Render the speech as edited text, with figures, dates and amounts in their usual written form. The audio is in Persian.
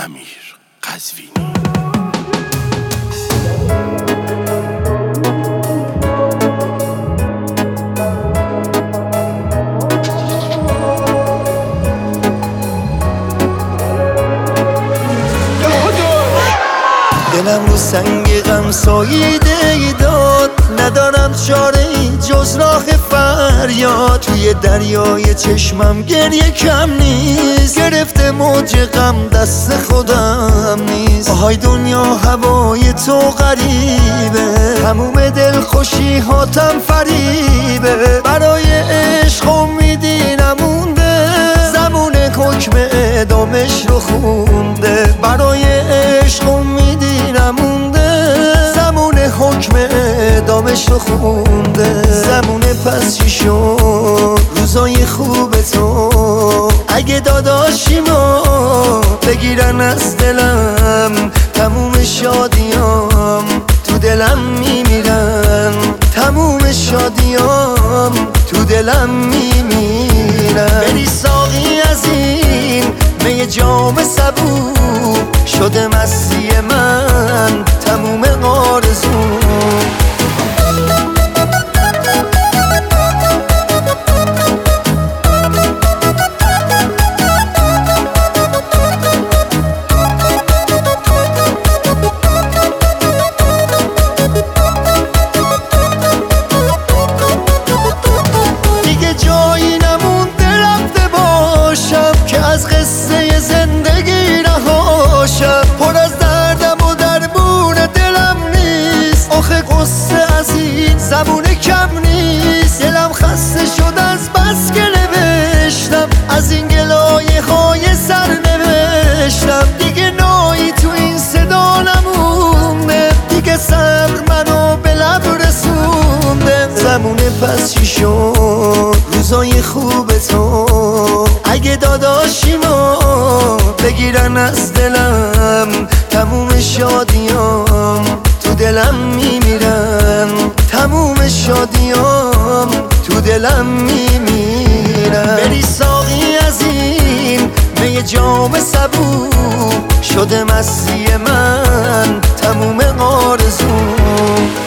امیر قزوینی. دلم رو سنگ غم ساییده داد، ندارم چاره ای جز راه فریاد. توی دریای چشمم گریه کم نیست، گرفته موج غم دست خودم نیست. آهای دنیا هوای تو غریبه، تموم دلخوشی هاتم فریبه. برای عشق امیدی نمونده، زبون حکم اعدامش رو خونده. برای عشق امیدی نمونده، زمان حکم اعدامش رو خونده. زمان پس چی شد روزای خوب تو؟ اگه داداشیمو بگیرن از دلم، تموم شادیام تو دلم میمیرن. تموم شادیام تو دلم میمیرن. بری ساقی از این می جام صبور، شده مستی من تموم آرزوم. دیگه جایی نمونده رفته باشم که از قصه زندگی رهاشم. پر از دردم و دربون دلم نیست، آخه قصه از این زبونه کم نیست. دلم خسته شد از بس که نوشتم، از این گلایه های سر نوشتم. دیگه نایی تو این صدا نمونده، دیگه صبر منو به لب رسونده. زمونه پس چی شد روزای خوب تو؟ اگه داداشیمو بگیرن از دلم، تموم شادیام تو دلم میمیرن. تموم شادیام تو دلم میمیرن. بری ساقی از این می جام صبور، شده مستی من تموم آرزوم.